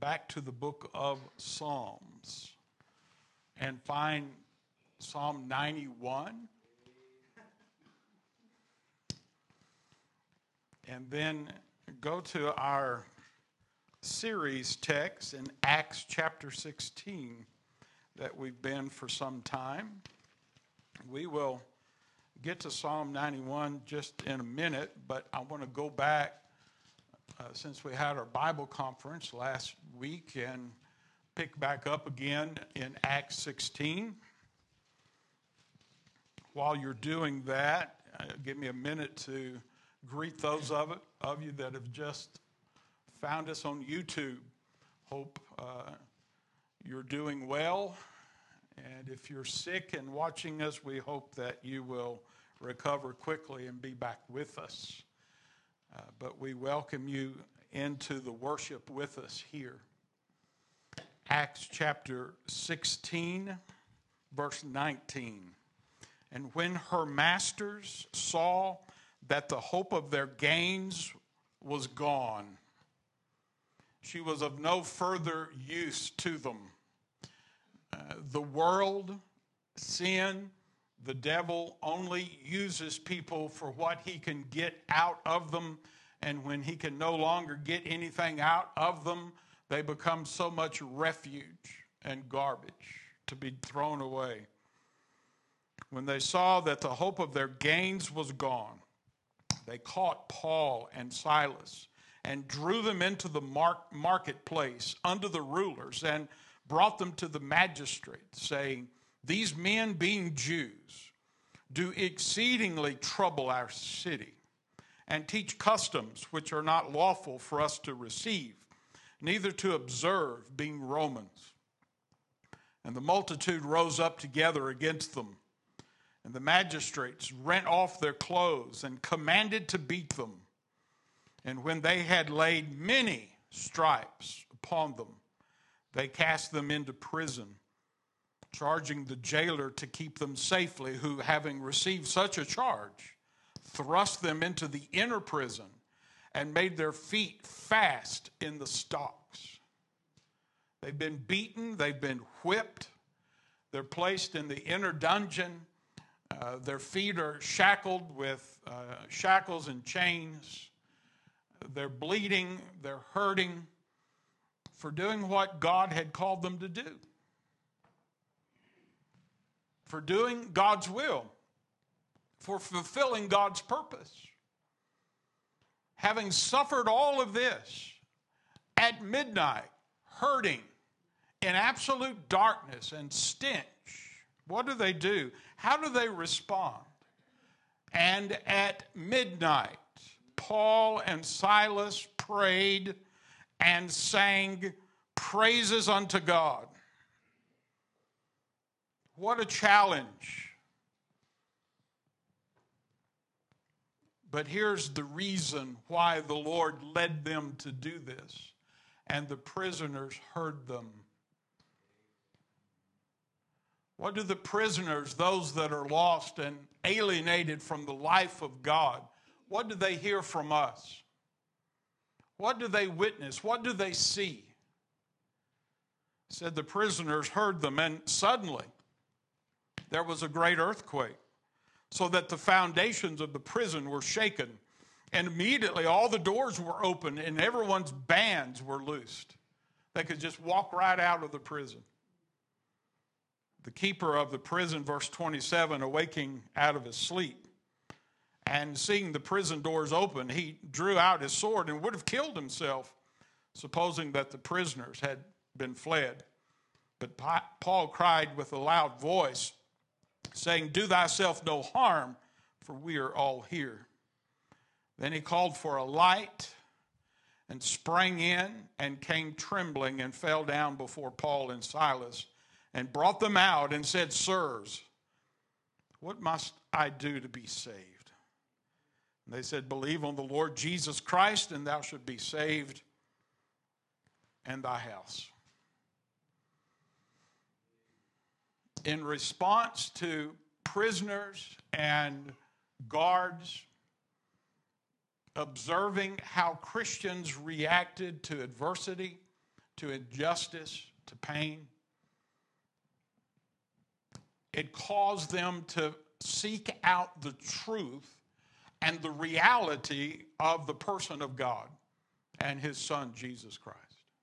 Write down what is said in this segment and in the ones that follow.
back to the book of Psalms and find Psalm 91. And then go to our series text in Acts chapter 16 that we've been for some time. We will get to Psalm 91 just in a minute, but I want to go back since we had our Bible conference last week and pick back up again in Acts 16. While you're doing that, give me a minute to greet those of you that have just found us on YouTube. Hope you're doing well. And if you're sick and watching us, we hope that you will recover quickly and be back with us. But we welcome you into the worship with us here. Acts chapter 16, verse 19. And when her masters saw that the hope of their gains was gone, she was of no further use to them. The world, sin, the devil only uses people for what he can get out of them. And when he can no longer get anything out of them, they become so much refuge and garbage to be thrown away. When they saw that the hope of their gains was gone, they caught Paul and Silas and drew them into the marketplace under the rulers and brought them to the magistrates, saying, "These men, being Jews, do exceedingly trouble our city and teach customs which are not lawful for us to receive, neither to observe, being Romans." And the multitude rose up together against them. And the magistrates rent off their clothes and commanded to beat them. And when they had laid many stripes upon them, they cast them into prison, charging the jailer to keep them safely, who, having received such a charge, thrust them into the inner prison and made their feet fast in the stocks. They've been beaten, they've been whipped, they're placed in the inner dungeon. Their feet are shackled with shackles and chains. They're bleeding, they're hurting for doing what God had called them to do, for doing God's will, for fulfilling God's purpose. Having suffered all of this at midnight, hurting in absolute darkness and stench, what do? How do they respond? And at midnight, Paul and Silas prayed and sang praises unto God. What a challenge. But here's the reason why the Lord led them to do this. And the prisoners heard them. What do the prisoners, those that are lost and alienated from the life of God, what do they hear from us? What do they witness? What do they see? It said the prisoners heard them, and suddenly there was a great earthquake, so that the foundations of the prison were shaken, and immediately all the doors were opened and everyone's bands were loosed. They could just walk right out of the prison. The keeper of the prison, verse 27, awaking out of his sleep and seeing the prison doors open, he drew out his sword and would have killed himself, supposing that the prisoners had been fled. But Paul cried with a loud voice, saying, "Do thyself no harm, for we are all here." Then he called for a light and sprang in and came trembling and fell down before Paul and Silas and brought them out and said, "Sirs, what must I do to be saved?" And they said, "Believe on the Lord Jesus Christ, and thou shalt be saved and thy house." In response to prisoners and guards observing how Christians reacted to adversity, to injustice, to pain. It caused them to seek out the truth and the reality of the person of God and his Son, Jesus Christ.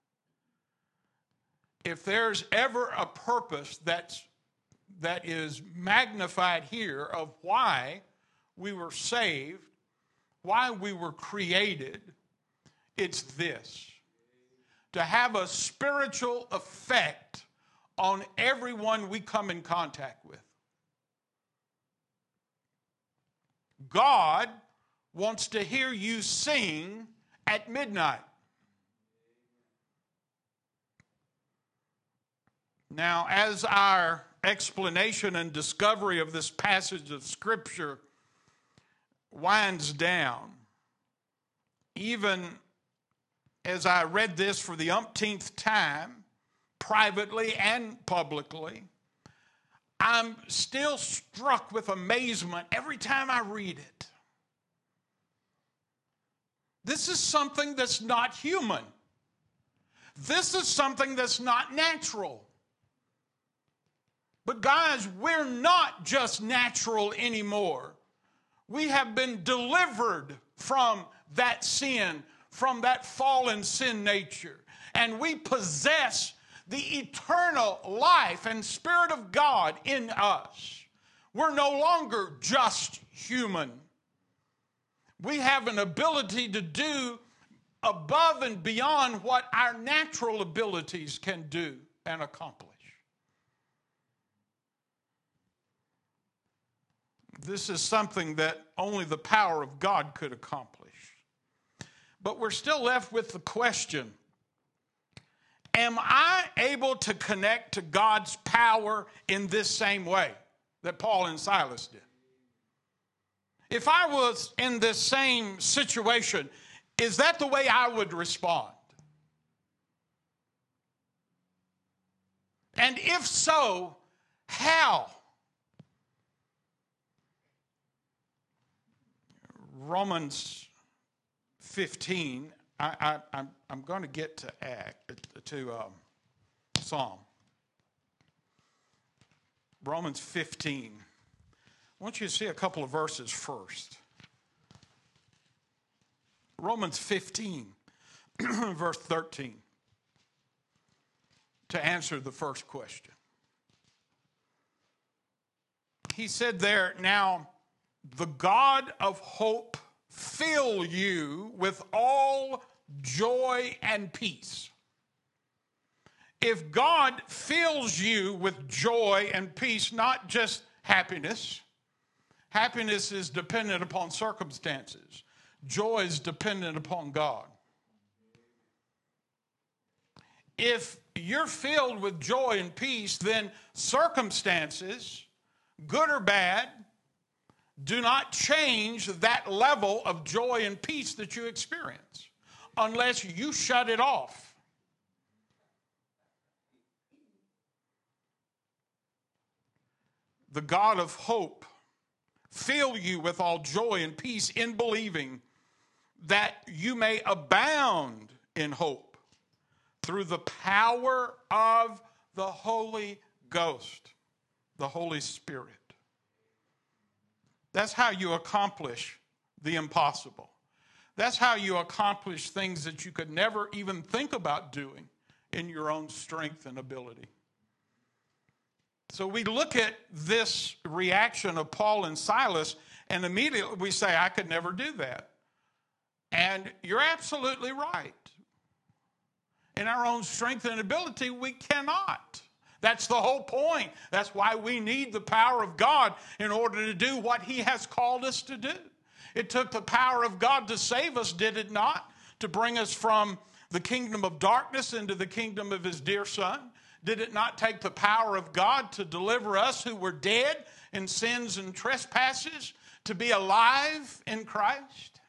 If there's ever a purpose that is magnified here of why we were saved, why we were created, it's this: to have a spiritual effect on everyone we come in contact with. God wants to hear you sing at midnight. Now, as our explanation and discovery of this passage of Scripture winds down, even as I read this for the umpteenth time, privately and publicly, I'm still struck with amazement every time I read it. This is something that's not human. This is something that's not natural. But guys, we're not just natural anymore. We have been delivered from that sin, from that fallen sin nature. And we possess the eternal life and Spirit of God in us. We're no longer just human. We have an ability to do above and beyond what our natural abilities can do and accomplish. This is something that only the power of God could accomplish. But we're still left with the question, am I able to connect to God's power in this same way that Paul and Silas did? If I was in this same situation, is that the way I would respond? And if so, how? Romans 15, I'm going to get to Psalm. Romans 15. I want you to see a couple of verses first. Romans 15, verse 13, to answer the first question. He said there, now, the God of hope fill you with all joy and peace. If God fills you with joy and peace, not just happiness. Happiness is dependent upon circumstances. Joy is dependent upon God. If you're filled with joy and peace, then circumstances, good or bad, do not change that level of joy and peace that you experience unless you shut it off. The God of hope fill you with all joy and peace in believing, that you may abound in hope through the power of the Holy Ghost, the Holy Spirit. That's how you accomplish the impossible. That's how you accomplish things that you could never even think about doing in your own strength and ability. So we look at this reaction of Paul and Silas, and immediately we say, I could never do that. And you're absolutely right. In our own strength and ability, we cannot. That's the whole point. That's why we need the power of God in order to do what he has called us to do. It took the power of God to save us, did it not? To bring us from the kingdom of darkness into the kingdom of his dear Son. Did it not take the power of God to deliver us who were dead in sins and trespasses to be alive in Christ?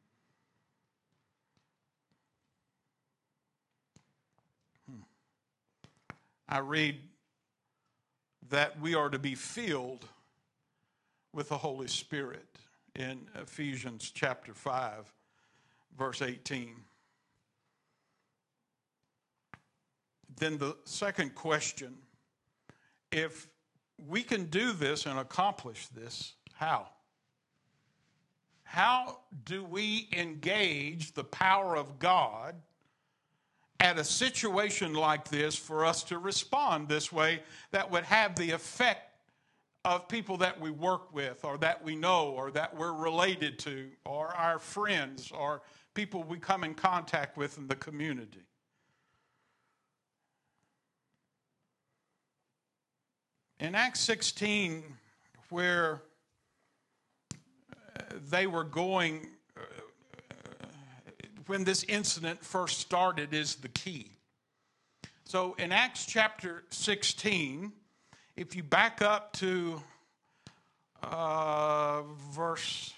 I read that we are to be filled with the Holy Spirit in Ephesians chapter 5, verse 18. then the second question, if we can do this and accomplish this, how? How do we engage the power of God at a situation like this for us to respond this way that would have the effect of people that we work with or that we know or that we're related to or our friends or people we come in contact with in the community? In Acts 16, where they were going, when this incident first started, is the key. So in Acts chapter 16, if you back up to verse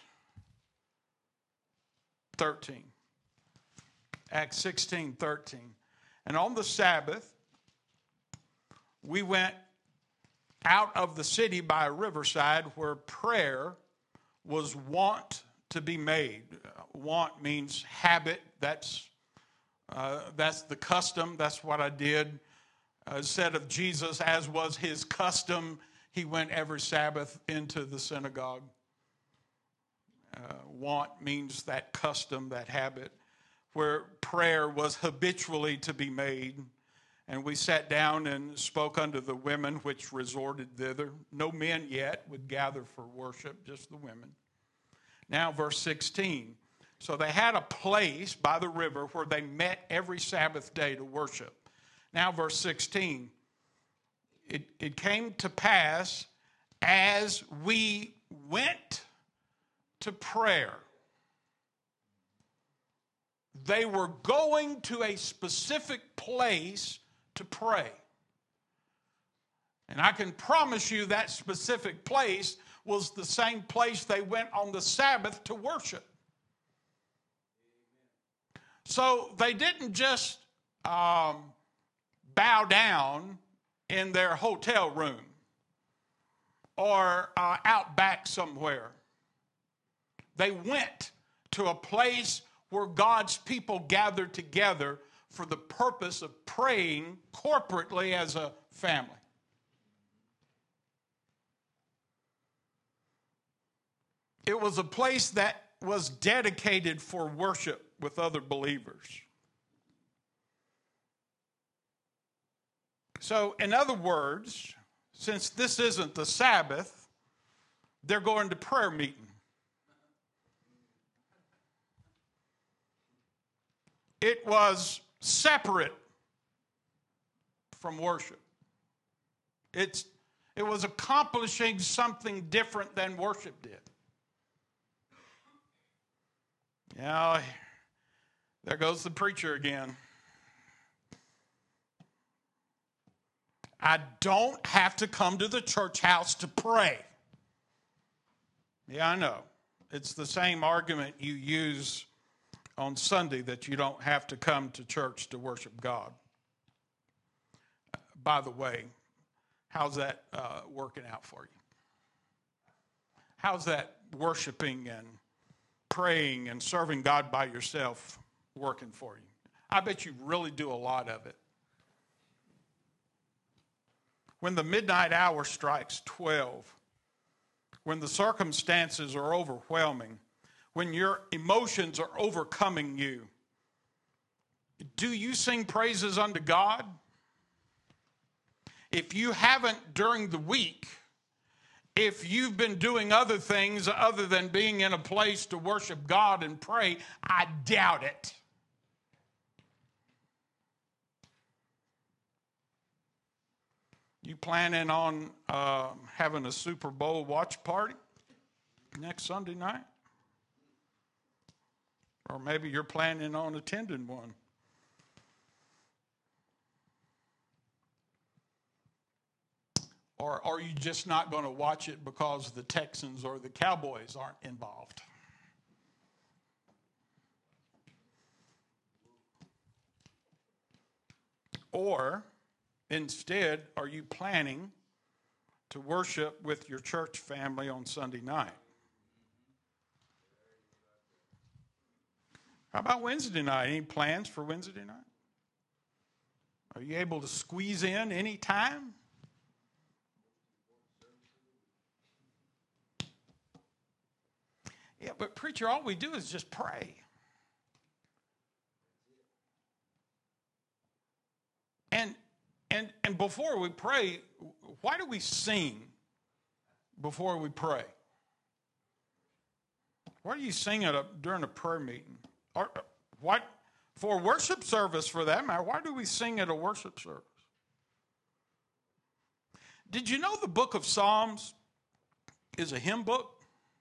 13, Acts 16:13, and on the Sabbath, we went out of the city by a riverside where prayer was wont to be made. Want means habit. That's the custom. That's what I did. Said of Jesus, as was his custom, he went every Sabbath into the synagogue. Want means that custom, that habit, where prayer was habitually to be made. And we sat down and spoke unto the women which resorted thither. No men yet would gather for worship, just the women. Now, verse 16. So they had a place by the river where they met every Sabbath day to worship. Now, verse 16. It came to pass as we went to prayer. They were going to a specific place to pray. And I can promise you that specific place was the same place they went on the Sabbath to worship. So they didn't just bow down in their hotel room or out back somewhere. They went to a place where God's people gathered together for the purpose of praying corporately as a family. It was a place that was dedicated for worship with other believers. So, in other words, since this isn't the Sabbath, they're going to prayer meeting. It was separate from worship. It was accomplishing something different than worship did. Now, there goes the preacher again. I don't have to come to the church house to pray. Yeah, I know. It's the same argument you use on Sunday that you don't have to come to church to worship God. By the way, how's that working out for you? How's that worshiping and praying and serving God by yourself working for you? I bet you really do a lot of it. When the midnight hour strikes 12, when the circumstances are overwhelming, when your emotions are overcoming you, do you sing praises unto God? If you haven't during the week, if you've been doing other things other than being in a place to worship God and pray, I doubt it. You planning on having a Super Bowl watch party next Sunday night? Or maybe you're planning on attending one. Or are you just not going to watch it because the Texans or the Cowboys aren't involved? Or instead, are you planning to worship with your church family on Sunday night? How about Wednesday night? Any plans for Wednesday night? Are you able to squeeze in any time? Yeah, but preacher, all we do is just pray. And before we pray, why do we sing before we pray? Why do you sing during a prayer meeting? Or what for a worship service, for that matter? Why do we sing at a worship service? Did you know the book of Psalms is a hymn book?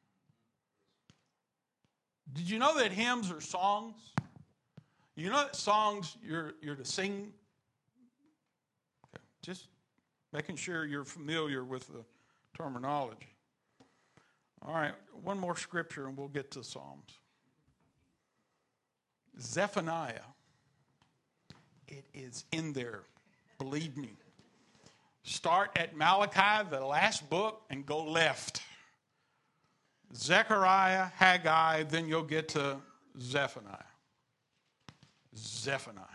Did you know that hymns are songs? You know that songs you're to sing? Okay. Just making sure you're familiar with the terminology. All right, one more scripture and we'll get to Psalms. Zephaniah. It is in there, believe me. Start at Malachi, the last book, and go left. Zechariah, Haggai, then you'll get to Zephaniah. Zephaniah.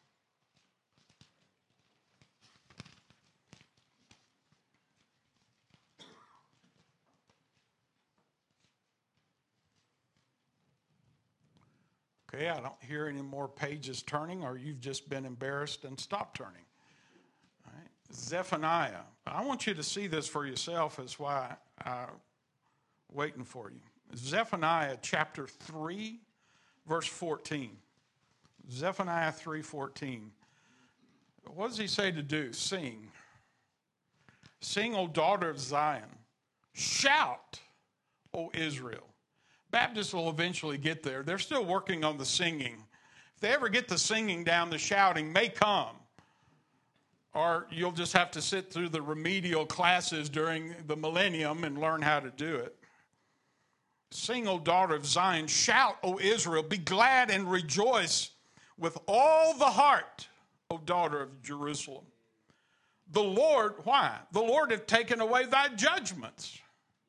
Okay, I don't hear any more pages turning, or you've just been embarrassed and stopped turning. All right. Zephaniah. I want you to see this for yourself. That's why I'm waiting for you. Zephaniah chapter 3, verse 14. Zephaniah 3:14. What does he say to do? Sing. Sing, O daughter of Zion. Shout, O Israel. Baptists will eventually get there. They're still working on the singing. If they ever get the singing down, the shouting may come. Or you'll just have to sit through the remedial classes during the millennium and learn how to do it. Sing, O daughter of Zion. Shout, O Israel. Be glad and rejoice with all the heart, O daughter of Jerusalem. The Lord, why? The Lord hath taken away thy judgments.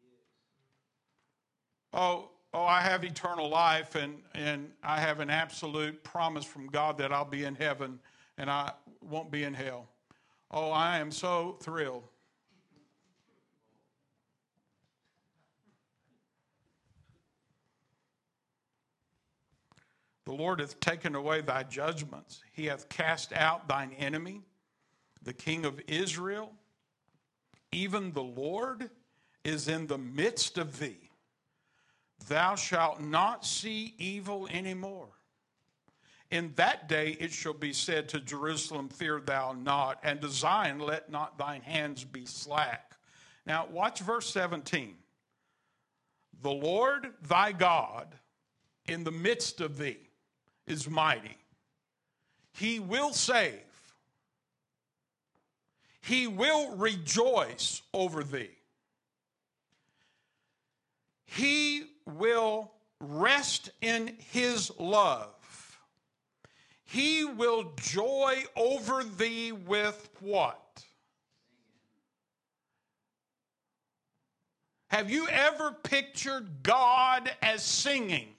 Oh, I have eternal life, and I have an absolute promise from God that I'll be in heaven and I won't be in hell. Oh, I am so thrilled. The Lord hath taken away thy judgments. He hath cast out thine enemy, the King of Israel. Even the Lord is in the midst of thee. Thou shalt not see evil anymore. In that day it shall be said to Jerusalem, fear thou not, and to Zion, let not thine hands be slack. Now watch verse 17. The Lord thy God in the midst of thee is mighty. He will save. He will rejoice over thee. He will rest in his love. He will joy over thee with what? Have you ever pictured God as singing?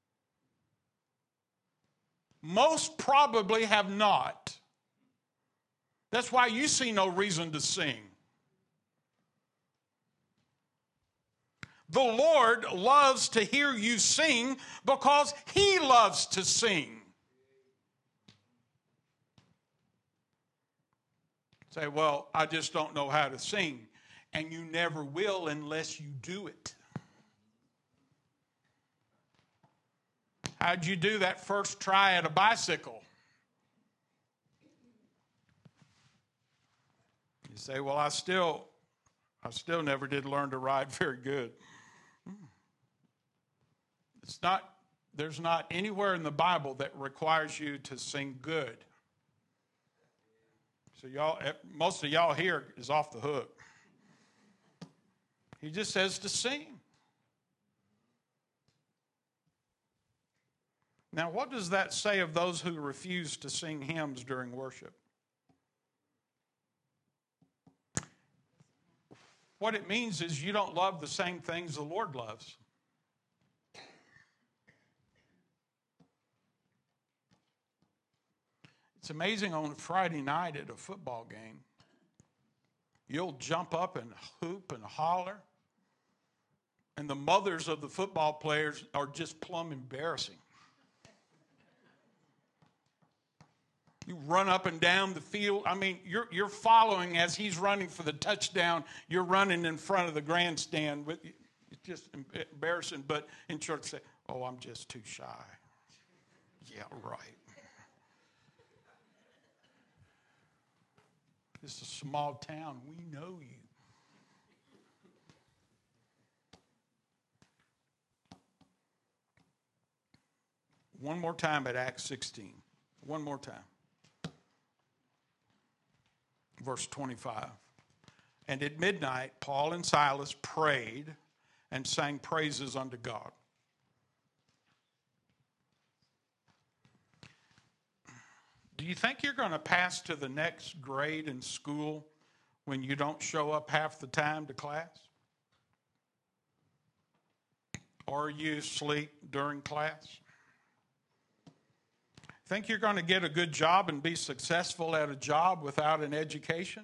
Most probably have not. That's why you see no reason to sing. The Lord loves to hear you sing because he loves to sing. Say, well, I just don't know how to sing. And you never will unless you do it. How'd you do that first try at a bicycle? You say, well, I still never did learn to ride very good. There's not anywhere in the Bible that requires you to sing good. So most of y'all here is off the hook. He just says to sing. Now, what does that say of those who refuse to sing hymns during worship? What it means is you don't love the same things the Lord loves. It's amazing on a Friday night at a football game, you'll jump up and hoop and holler, and the mothers of the football players are just plumb embarrassing. You run up and down the field. I mean, you're following as he's running for the touchdown. You're running in front of the grandstand. It's just embarrassing. But in church, say, "Oh, I'm just too shy." Yeah, right. This is a small town. We know you. One more time at Acts 16. One more time. Verse 25. And at midnight, Paul and Silas prayed and sang praises unto God. Do you think you're going to pass to the next grade in school when you don't show up half the time to class? Or you sleep during class? Think you're going to get a good job and be successful at a job without an education?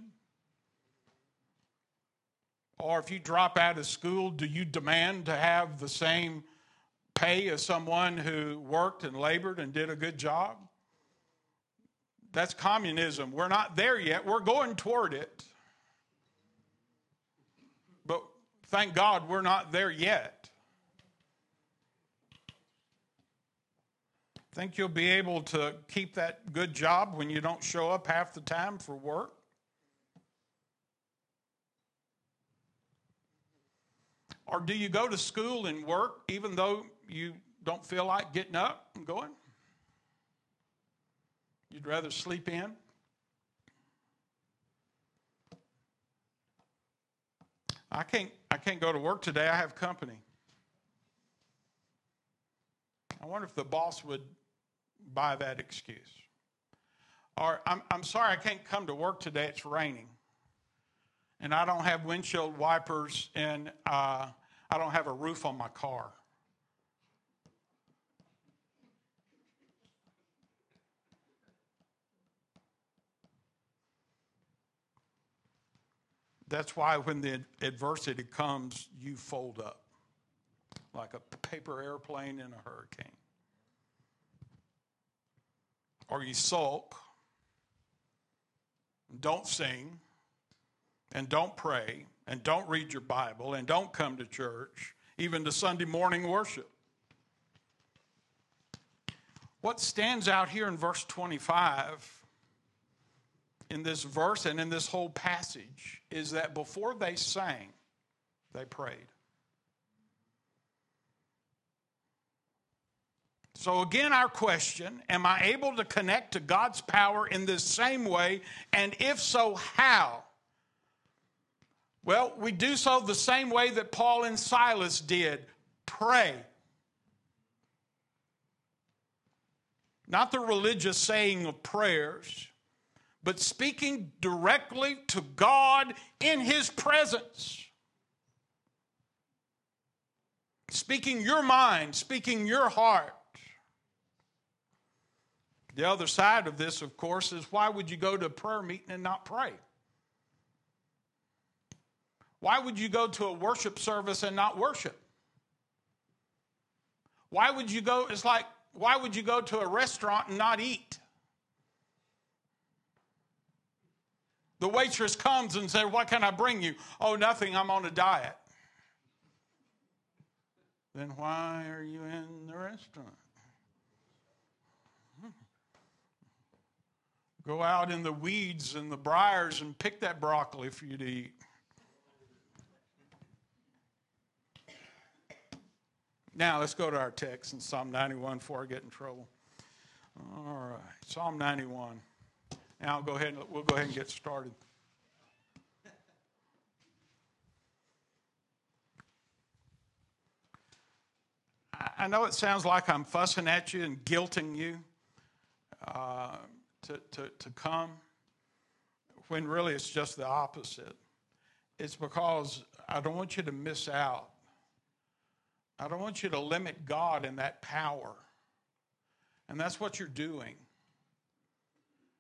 Or if you drop out of school, do you demand to have the same pay as someone who worked and labored and did a good job? That's communism. We're not there yet. We're going toward it. But thank God we're not there yet. Think you'll be able to keep that good job when you don't show up half the time for work? Or do you go to school and work even though you don't feel like getting up and going? You'd rather sleep in? I can't go to work today. I have company. I wonder if the boss would buy that excuse. Or I'm sorry I can't come to work today. It's raining. And I don't have windshield wipers and I don't have a roof on my car. That's why when the adversity comes, you fold up like a paper airplane in a hurricane. Or you sulk, don't sing, and don't pray, and don't read your Bible, and don't come to church, even to Sunday morning worship. What stands out here in verse 25, in this verse and in this whole passage, is that before they sang, they prayed. So again, our question, am I able to connect to God's power in this same way? And if so, how? Well, we do so the same way that Paul and Silas did. Pray. Not the religious saying of prayers, but speaking directly to God in His presence. Speaking your mind, speaking your heart. The other side of this, of course, is why would you go to a prayer meeting and not pray? Why would you go to a worship service and not worship? Why would you go, it's like, why would you go to a restaurant and not eat? The waitress comes and says, "What can I bring you?" "Oh, nothing, I'm on a diet." Then why are you in the restaurant? Go out in the weeds and the briars and pick that broccoli for you to eat. Now let's go to our text in Psalm 91 before I get in trouble. All right, Psalm 91. Now we'll go ahead and get started. I know it sounds like I'm fussing at you and guilting you to come, when really it's just the opposite. It's because I don't want you to miss out. I don't want you to limit God in that power. And that's what you're doing.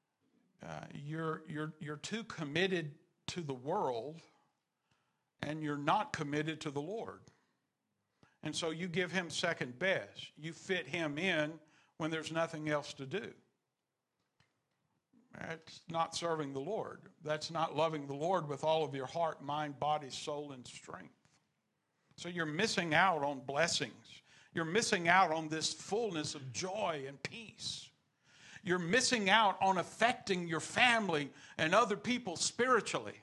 you're too committed to the world, and you're not committed to the Lord. And so you give him second best. You fit him in when there's nothing else to do. That's not serving the Lord. That's not loving the Lord with all of your heart, mind, body, soul, and strength. So you're missing out on blessings. You're missing out on this fullness of joy and peace. You're missing out on affecting your family and other people spiritually.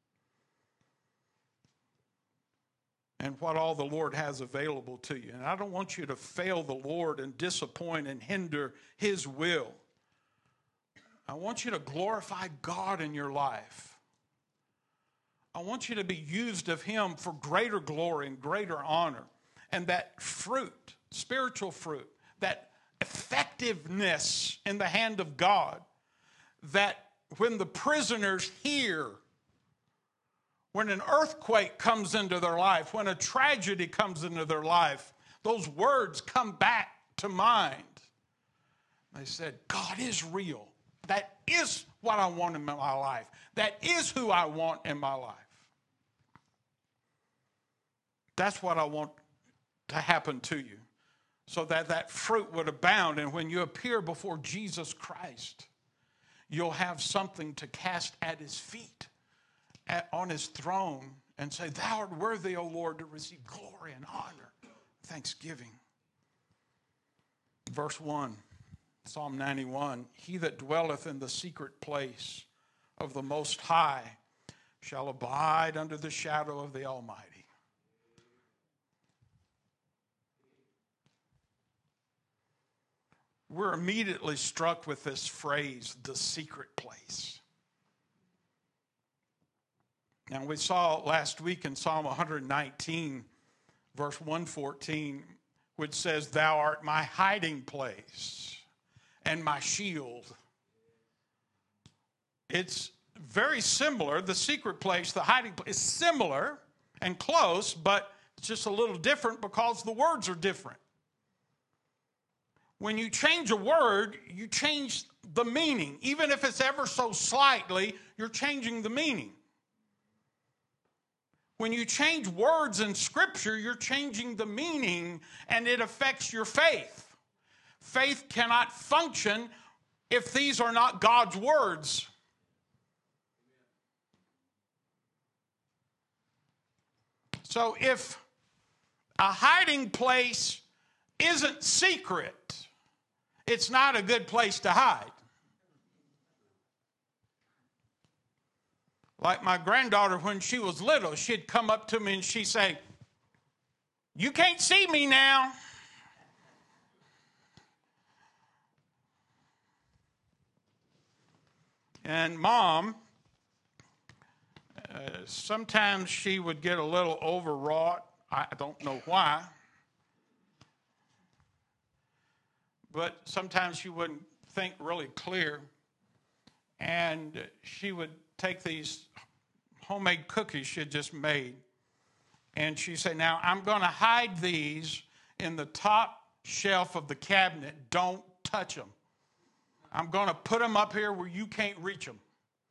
And what all the Lord has available to you. And I don't want you to fail the Lord and disappoint and hinder his will. I want you to glorify God in your life. I want you to be used of him for greater glory and greater honor. And that fruit, spiritual fruit, that effectiveness in the hand of God, that when the prisoners hear, when an earthquake comes into their life, when a tragedy comes into their life, those words come back to mind. They said, God is real. That is what I want in my life. That is who I want in my life. That's what I want to happen to you, so that that fruit would abound. And when you appear before Jesus Christ, you'll have something to cast at his feet, on his throne, and say, thou art worthy, O Lord, to receive glory and honor, thanksgiving. Verse 1, Psalm 91, he that dwelleth in the secret place of the Most High shall abide under the shadow of the Almighty. We're immediately struck with this phrase, the secret place. Now, we saw last week in Psalm 119, verse 114, which says, thou art my hiding place and my shield. It's very similar. The secret place, the hiding place, is similar and close, but it's just a little different because the words are different. When you change a word, you change the meaning. Even if it's ever so slightly, you're changing the meaning. When you change words in Scripture, you're changing the meaning, and it affects your faith. Faith cannot function if these are not God's words. So if a hiding place isn't secret, it's not a good place to hide. Like my granddaughter, when she was little, she'd come up to me and she'd say, you can't see me now. And Mom, sometimes she would get a little overwrought. I don't know why. But sometimes she wouldn't think really clear. And she would take these homemade cookies she had just made. And she'd say, now I'm going to hide these in the top shelf of the cabinet. Don't touch them. I'm going to put them up here where you can't reach them.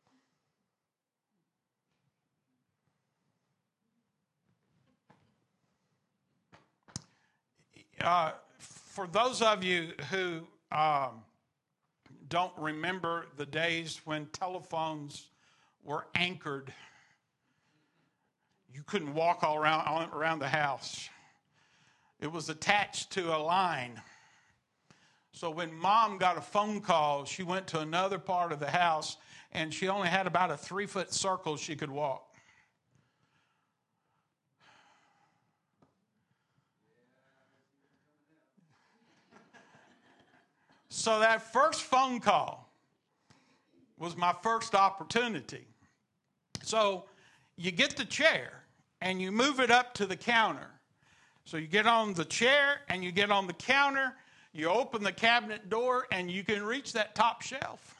For those of you who don't remember the days when telephones were anchored, you couldn't walk all around the house. It was attached to a line. So when Mom got a phone call, she went to another part of the house, and she only had about a 3-foot circle she could walk. So that first phone call was my first opportunity. So you get the chair and you move it up to the counter. So you get on the chair and you get on the counter, you open the cabinet door and you can reach that top shelf.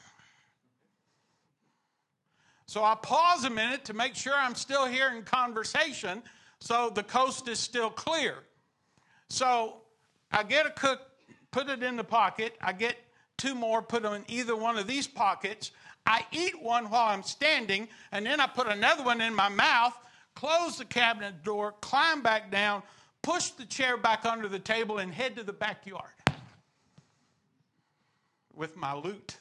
So I pause a minute to make sure I'm still hearing conversation so the coast is still clear. So I get a cook, put it in the pocket. I get 2 more, put them in either one of these pockets. I eat one while I'm standing, and then I put another one in my mouth, close the cabinet door, climb back down, push the chair back under the table, and head to the backyard with my loot.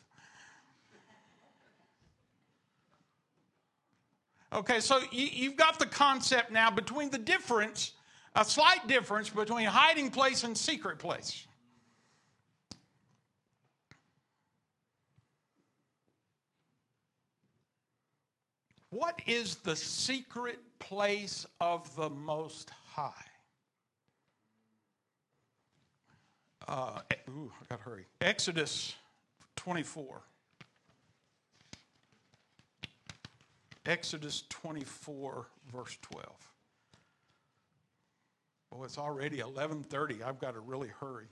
Okay, so you've got the concept now between the difference, a slight difference between hiding place and secret place. What is the secret place of the Most High? I got to hurry. Exodus 24. Exodus 24, verse 12. Oh, it's already 11:30. I've got to really hurry.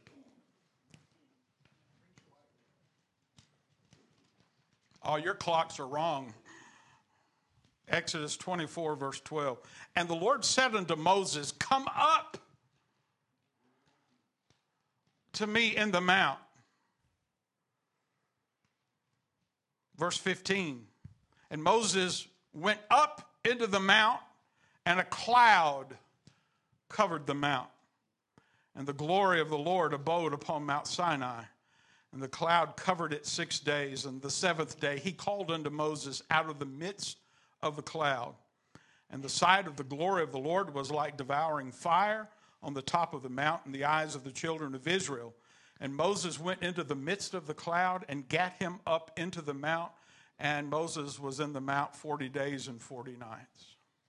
Oh, your clocks are wrong. Exodus 24, verse 12. And the Lord said unto Moses, come up to me in the mount. Verse 15. And Moses went up into the mount, and a cloud covered the mount. And the glory of the Lord abode upon Mount Sinai. And the cloud covered it 6 days. And the 7th day he called unto Moses out of the midst of the cloud. And the sight of the glory of the Lord was like devouring fire on the top of the mount in the eyes of the children of Israel. And Moses went into the midst of the cloud and gat him up into the mount. And Moses was in the mount 40 days and 40 nights.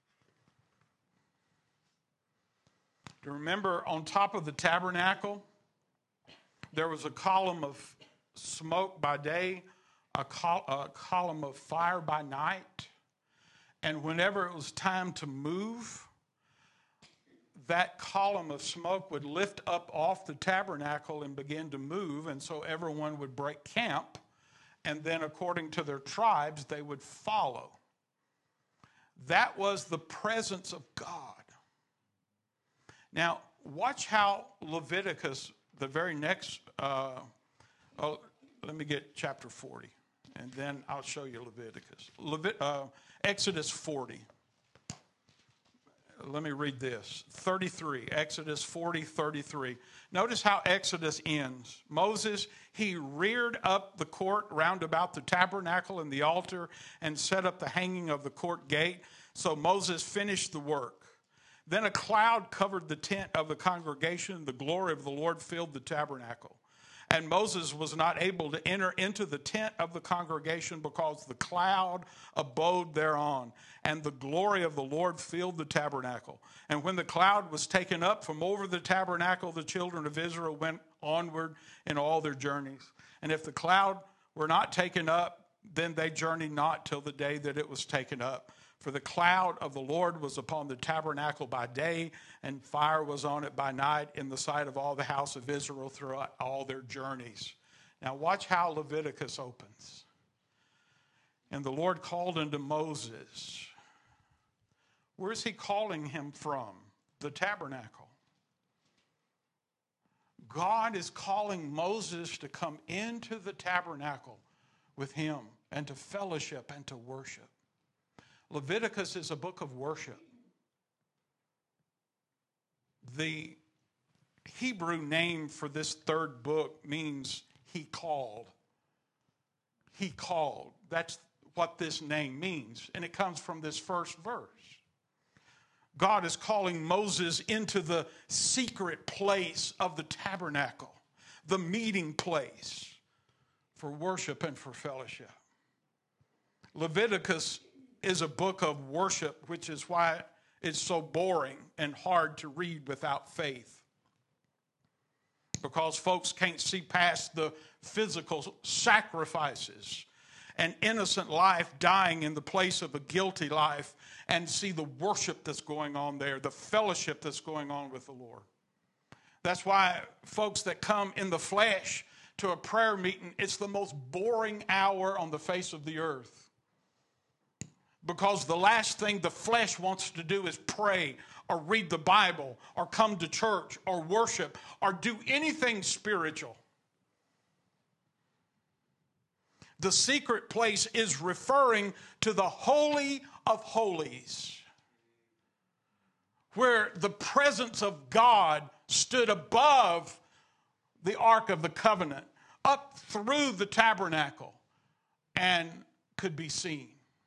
Do you remember on top of the tabernacle, there was a column of smoke by day, a column of fire by night. And whenever it was time to move, that column of smoke would lift up off the tabernacle and begin to move. And so everyone would break camp. And then according to their tribes, they would follow. That was the presence of God. Now, watch how Leviticus, the very next, let me get chapter 40, and then I'll show you Leviticus. Exodus 40. Let me read this. 33, Exodus 40, 33. Notice how Exodus ends. Moses, he reared up the court round about the tabernacle and the altar and set up the hanging of the court gate. So Moses finished the work. Then a cloud covered the tent of the congregation. The glory of the Lord filled the tabernacle. And Moses was not able to enter into the tent of the congregation because the cloud abode thereon. And the glory of the Lord filled the tabernacle. And when the cloud was taken up from over the tabernacle, the children of Israel went onward in all their journeys. And if the cloud were not taken up, then they journeyed not till the day that it was taken up. For the cloud of the Lord was upon the tabernacle by day, and fire was on it by night in the sight of all the house of Israel throughout all their journeys. Now watch how Leviticus opens. And the Lord called unto Moses. Where is he calling him from? The tabernacle. God is calling Moses to come into the tabernacle with him and to fellowship and to worship. Leviticus is a book of worship. The Hebrew name for this third book means he called. He called. That's what this name means. And it comes from this first verse. God is calling Moses into the secret place of the tabernacle, the meeting place for worship and for fellowship. Leviticus is a book of worship, which is why it's so boring and hard to read without faith. Because folks can't see past the physical sacrifices and innocent life dying in the place of a guilty life and see the worship that's going on there, the fellowship that's going on with the Lord. That's why folks that come in the flesh to a prayer meeting, it's the most boring hour on the face of the earth. Because the last thing the flesh wants to do is pray or read the Bible or come to church or worship or do anything spiritual. The secret place is referring to the Holy of Holies, where the presence of God stood above the Ark of the Covenant, up through the tabernacle, and could be seen.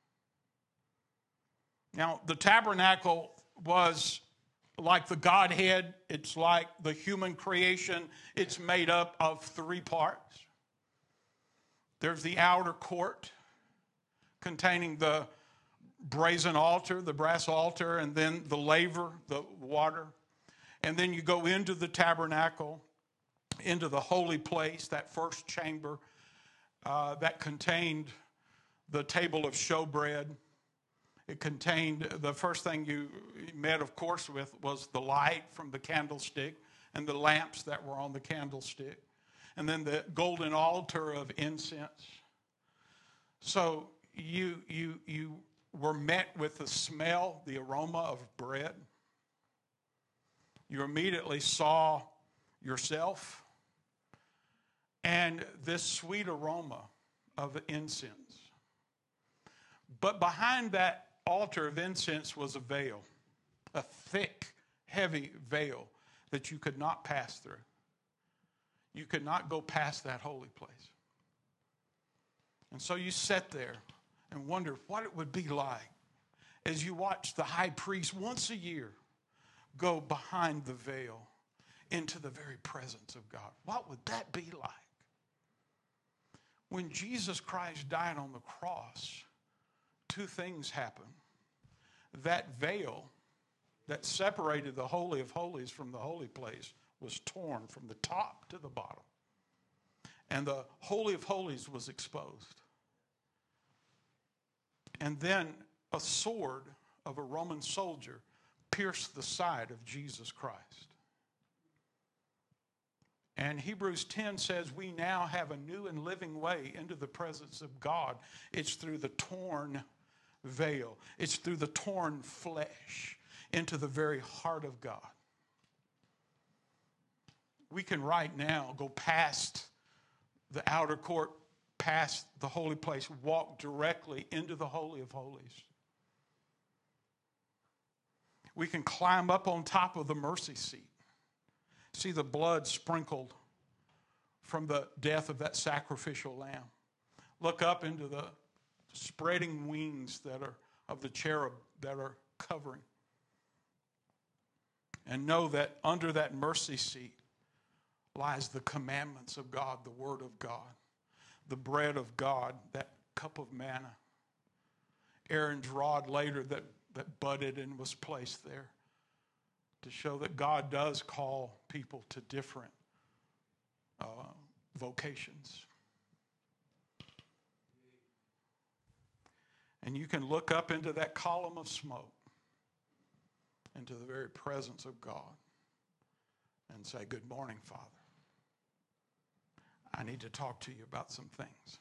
Now, the tabernacle was like the Godhead. It's like the human creation. It's made up of three parts. There's the outer court containing the brazen altar, the brass altar, and then the laver, the water. And then you go into the tabernacle, into the holy place, that first chamber that contained the table of showbread. It contained, the first thing you met, of course, with was the light from the candlestick and the lamps that were on the candlestick. And then the golden altar of incense. So you were met with the smell, the aroma of bread. You immediately saw yourself and this sweet aroma of incense. But behind that altar of incense was a veil, a thick, heavy veil that you could not pass through. You could not go past that holy place. And so you sat there and wondered what it would be like as you watched the high priest once a year go behind the veil into the very presence of God. What would that be like? When Jesus Christ died on the cross, two things happened. That veil that separated the Holy of Holies from the holy place was torn from the top to the bottom. And the Holy of Holies was exposed. And then a sword of a Roman soldier pierced the side of Jesus Christ. And Hebrews 10 says we now have a new and living way into the presence of God. It's through the torn veil. It's through the torn flesh into the very heart of God. We can right now go past the outer court, past the holy place, walk directly into the Holy of Holies. We can climb up on top of the mercy seat, see the blood sprinkled from the death of that sacrificial lamb. Look up into the spreading wings that are of the cherub that are covering. And know that under that mercy seat lies the commandments of God, the Word of God, the bread of God, that cup of manna. Aaron's rod later that budded and was placed there to show that God does call people to different vocations. And you can look up into that column of smoke, into the very presence of God, and say, "Good morning, Father. I need to talk to you about some things."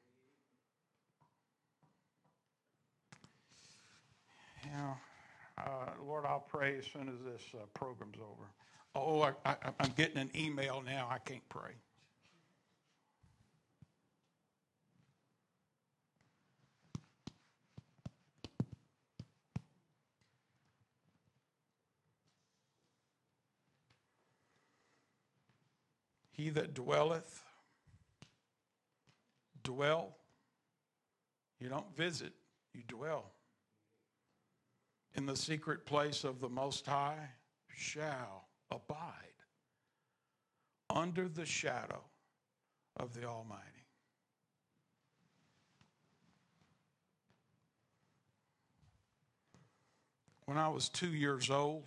You know, Lord, I'll pray as soon as this program's over. Oh, I'm getting an email now. I can't pray. He that dwelleth, dwell. You don't visit, you dwell. In the secret place of the Most High shall abide under the shadow of the Almighty. When I was 2 years old,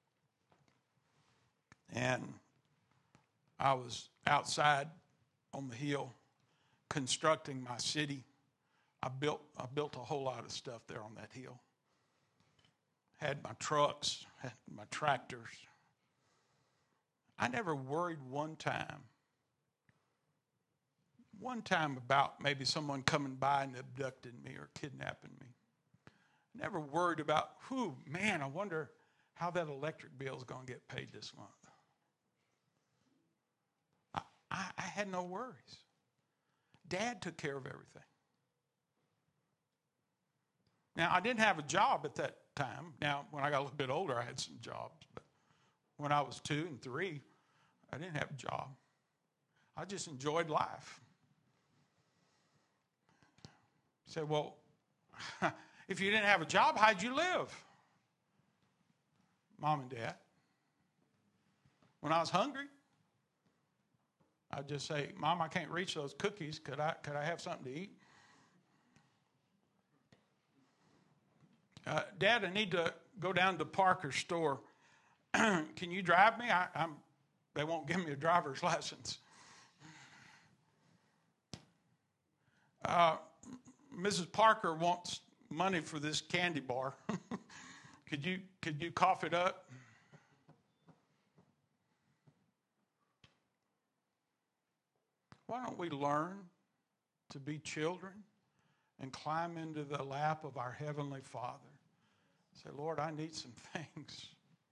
and I was outside on the hill constructing my city, I built a whole lot of stuff there on that hill. Had my trucks, had my tractors. I never worried one time about maybe someone coming by and abducting me or kidnapping me. Never worried about, I wonder how that electric bill is going to get paid this month. I had no worries. Dad took care of everything. Now, I didn't have a job at that time. Now, when I got a little bit older, I had some jobs. But when I was 2 and 3, I didn't have a job. I just enjoyed life. You say, well, if you didn't have a job, how'd you live? Mom and Dad. When I was hungry, I'd just say, Mom, I can't reach those cookies. Could I have something to eat? Dad, I need to go down to Parker's store. Can you drive me? They won't give me a driver's license. Mrs. Parker wants money for this candy bar. Could you cough it up? Why don't we learn to be children and climb into the lap of our Heavenly Father? Say, Lord, I need some things.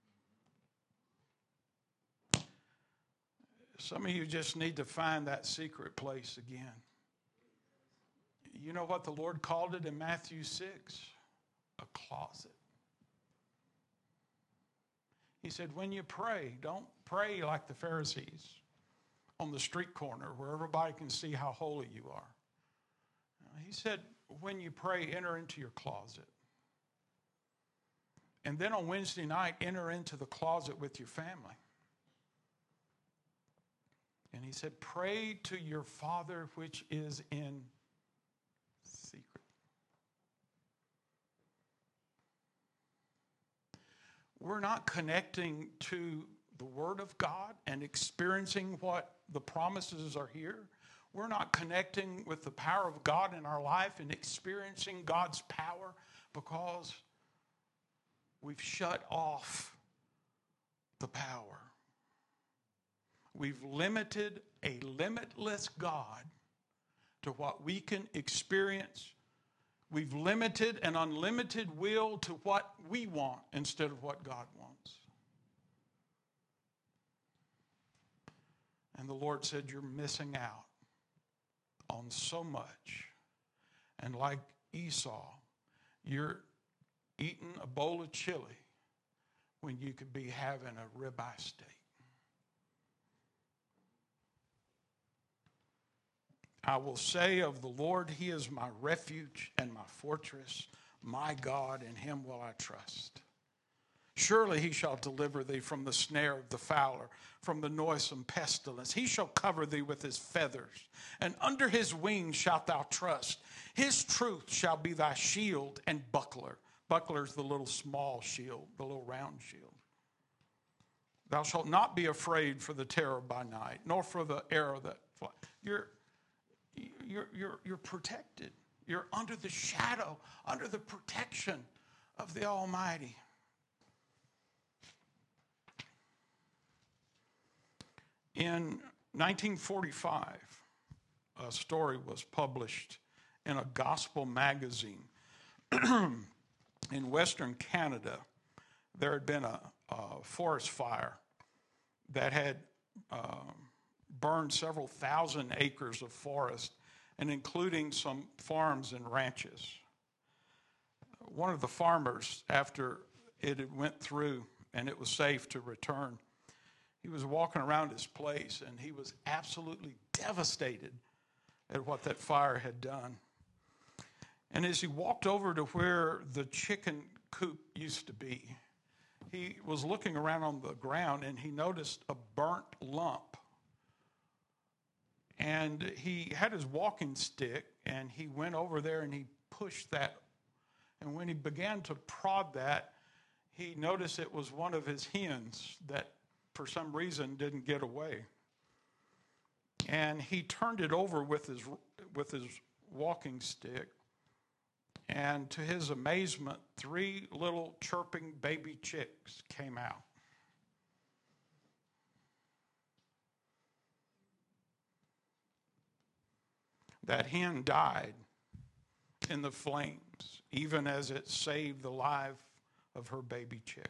Some of you just need to find that secret place again. You know what the Lord called it in Matthew 6? A closet. He said, when you pray, don't pray like the Pharisees on the street corner where everybody can see how holy you are. He said, when you pray, enter into your closet. And then on Wednesday night, enter into the closet with your family. And he said, pray to your Father which is in secret. We're not connecting to the Word of God and experiencing what the promises are here. We're not connecting with the power of God in our life and experiencing God's power because we've shut off the power. We've limited a limitless God to what we can experience. We've limited an unlimited will to what we want instead of what God wants. And the Lord said, you're missing out on so much. And like Esau, you're eating a bowl of chili when you could be having a ribeye steak. I will say of the Lord, he is my refuge and my fortress, my God, in him will I trust. Surely he shall deliver thee from the snare of the fowler, from the noisome pestilence. He shall cover thee with his feathers, and under his wings shalt thou trust. His truth shall be thy shield and buckler. Buckler is the little small shield, the little round shield. Thou shalt not be afraid for the terror by night, nor for the arrow that flies. You're protected. You're under the shadow, under the protection of the Almighty. In 1945, a story was published in a gospel magazine. In Western Canada, there had been a forest fire that had burned several thousand acres of forest, and including some farms and ranches. One of the farmers, after it had went through and it was safe to return, he was walking around his place and he was absolutely devastated at what that fire had done. And as he walked over to where the chicken coop used to be, he was looking around on the ground and he noticed a burnt lump. And he had his walking stick and he went over there and he pushed that. And when he began to prod that, he noticed it was one of his hens that for some reason didn't get away. And he turned it over with his walking stick. And to his amazement, 3 little chirping baby chicks came out. That hen died in the flames, even as it saved the life of her baby chicks.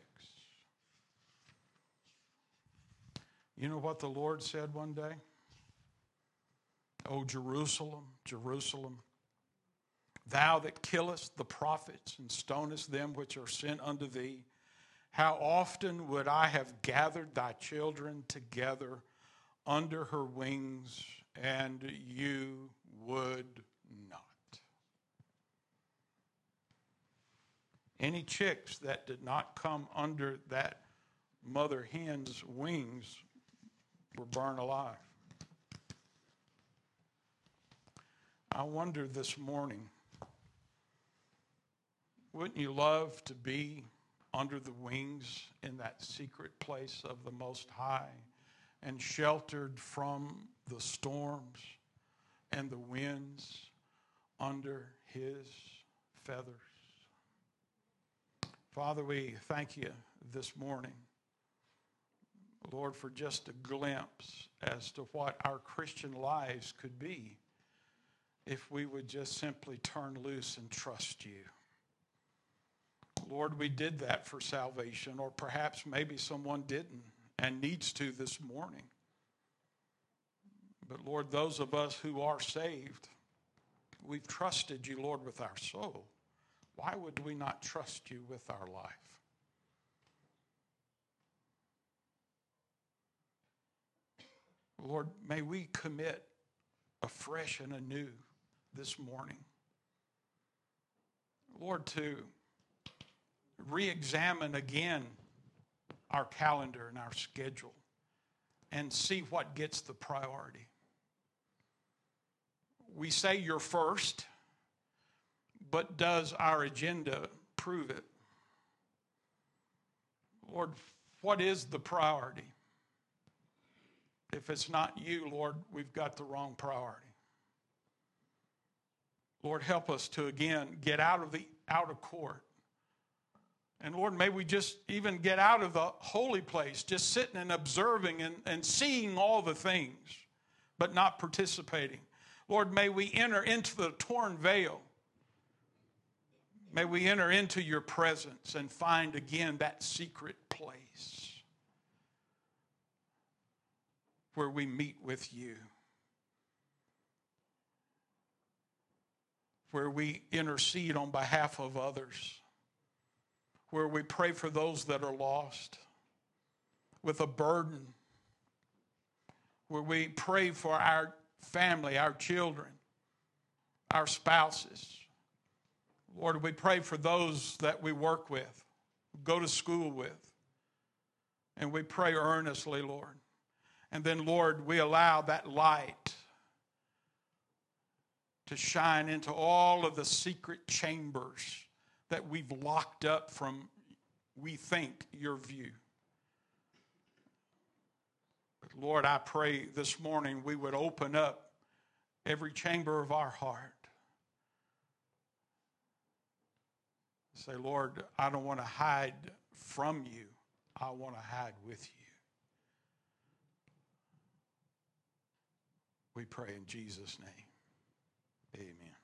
You know what the Lord said one day? O Jerusalem, Jerusalem, thou that killest the prophets and stonest them which are sent unto thee, how often would I have gathered thy children together under her wings, and you would not. Any chicks that did not come under that mother hen's wings were burned alive. I wonder this morning, wouldn't you love to be under the wings in that secret place of the Most High and sheltered from the storms and the winds under his feathers? Father, we thank you this morning, Lord, for just a glimpse as to what our Christian lives could be if we would just simply turn loose and trust you. Lord, we did that for salvation, or perhaps maybe someone didn't and needs to this morning. But Lord, those of us who are saved, we've trusted you, Lord, with our soul. Why would we not trust you with our life? Lord, may we commit afresh and anew this morning, Lord, to re-examine again our calendar and our schedule and see what gets the priority. We say you're first, but does our agenda prove it? Lord, what is the priority? If it's not you, Lord, we've got the wrong priority. Lord, help us to, again, get out of court. And Lord, may we just even get out of the holy place, just sitting and observing and seeing all the things, but not participating. Lord, may we enter into the torn veil. May we enter into your presence and find again that secret place where we meet with you, where we intercede on behalf of others, where we pray for those that are lost with a burden, where we pray for our family, our children, our spouses. Lord, we pray for those that we work with, go to school with, and we pray earnestly, Lord. And then, Lord, we allow that light to shine into all of the secret chambers that we've locked up from, we think, your view. But Lord, I pray this morning we would open up every chamber of our heart. Say, Lord, I don't want to hide from you. I want to hide with you. We pray in Jesus' name. Amen.